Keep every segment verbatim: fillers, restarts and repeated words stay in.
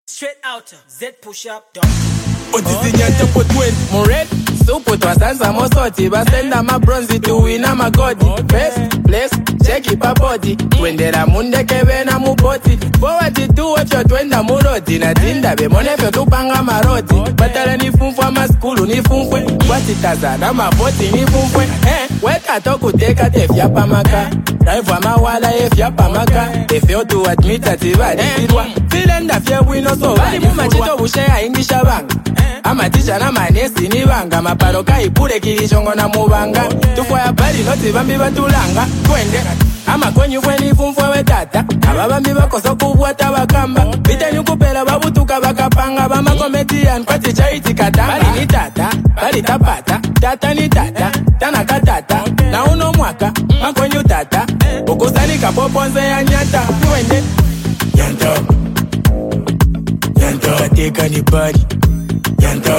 Straight out, Z push up, dog. Utisinyante potwen, mored, supu twasanza mosoti, basenda ma bronzi tuwina magodi. Best place, check ipa body, twendera munde kebena mupoti. Forward to what you twenda murodi, na tinda be monefyo tupanga maroti. Batala ni funfwa maskulu ni funfwe, watitaza na mapoti ni funfwe. Eh, weta toku teka tefya pamaka, drive wa mawala efya pamaka. Tefyo to admit that iba disirwa, filenda fye wino so wali mumachito bushea ingisha banga. Ama tisha na manesi ni banga, maparoka ipure kilishongo na mubanga. Tufwa ya bali noti bambi batulanga, twende. Ama kwenye fweni funfwe we tata, ababambi bakoso kubwata bakamba. Bite nyukupela babutuka bakapanga, bama komedian kwa ticha iti katanga. Bali ni tata, bali tapata, tata ni tata, tana katata. Na uno mwaka, makwenye tata, ukusani kapoponze ya nyata, twende. Yanta, yanta, kateka ni bari. Yanta,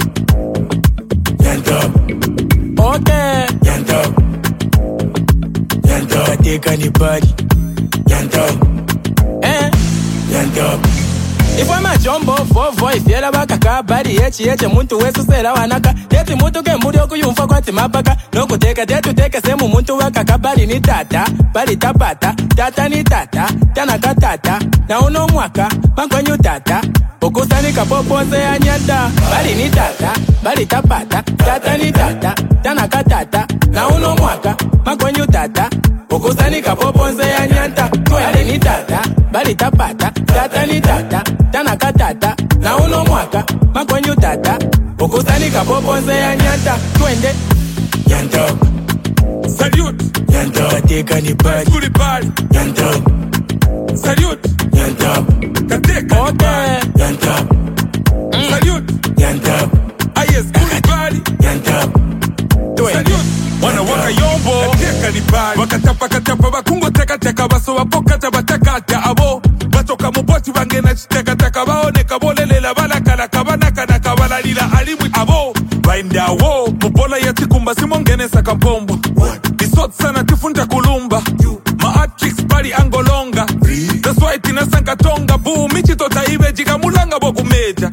yanta, okay. Yanta, yanta, kateka ni bari. Yanta, eh, yanta. Ifwe majombo, vovo, ifyela baka kabari. Yechi yeche muntu wesu sela wanaka. Teti mutu ke muri oku yumfa kwa timapaka. Noku teka tetu teke semu muntu waka kabari ni tata. Bali tapata, tata ni tata. Tana katata, na uno mwaka, mankwenyu tata. Ukusani kapoponze ya nyata. Bali ni tata, bali tapata. Tata ni tata, tana katata. Na uno mwaka, mankwenyu tata. Ukusani kapoponze ya nyata. Bali ni tata, bali tapata. Tata ni tata, tana katata. Na uno mwaka, mankwenyu tata. Ukusani kapoponze ya nyata. Twende. Yanta, salute. Yanta, kateka ni bari. Kuli bari. Yanta, salute. Yanta, kateka ni bari. Yanta, mm. Salute. Yanta, ayes kuli bari. Yanta, salute. Wana waka yombo kateka ni bari. Wakatapa katapa bakungo teka teka baso wapokata batakata abo. Batoka muboti wangena chiteka taka baone kabolele la bala kala kabana kana kabala lila alimwi abo. Bainda wo mubola yati kumba simongene sakampombo. Isot sana tifunta kulumba. Maatrix bari angolonga. That's why tina sanka tonga buu michi tota ibe jika mulanga boku meja.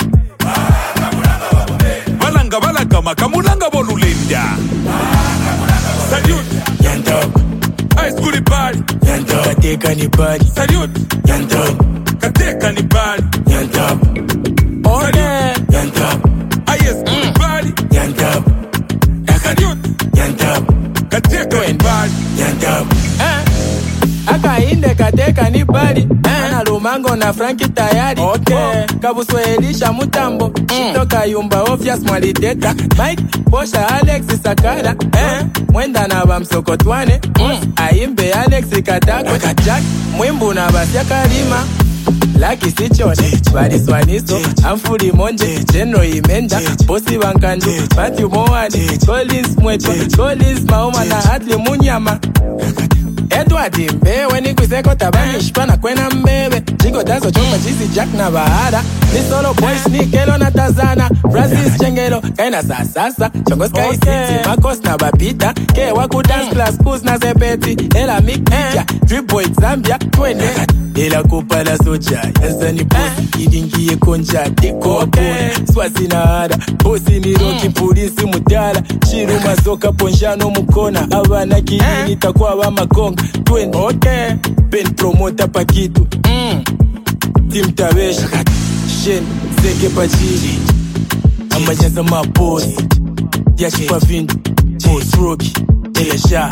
Balanga balaga maka mulanga bolu linda. Salute. Yanta, Ice kuli bari. Yanta, kateka ni bari. Salute. Yanta, kateka ni bari. Yanta, okay. Yanta, Ice kuli bari. Yanta, Salute. Yanta, kateka ni bari. Yanta, eh. Aka inde kateka ni bari. Ana Lumango na Franki tayari. Okay. Kabuswelisha mutambo. Shitoka yumba obvious mwalideta. Mike, Posha, Alex, Sakara. Eh. Mwenda na bamsokotwane. Mm. Aimbe Alex Katako. Jack, Mwimbu na Basia Karima. Laki sichone, bari swaniso. Amfuri monje, General Imenja. Bosi Bankandu, Matthew Moani. Collins Mwecho, Collins Mauma na Hadley Munyama. Edward Mbewe ni kwiseko tabani shpana kwena mbebe. Chico tazo chomba chizi Jack na bahara. Ni solo boys ni kelo na tazana. Francis Chengelo kaina sasasa. Chongos kai city Marcos na babita. Ke waku dance class kuz na zepeti. Ela mikija Drip boy Zambia twende. Ela kupala socha Yansa ni bosi kidingie konja. Deko wapone Swasi na hada. Bosi ni roki polisi mutala. Shiru mazoka ponjano mukona. Abana kini takuwa wa makonga. Twende, okay. Ben promota pakitu. Mm. Team Tabesha. Shen, Zeke Pachiri. Amajanza mabosi. Yashi Pavindu. Boss Rocky. Elesha.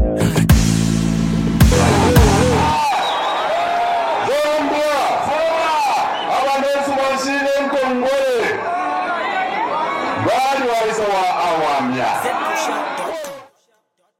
Abanesi mwashine mkongole. Bali waisawa awamya.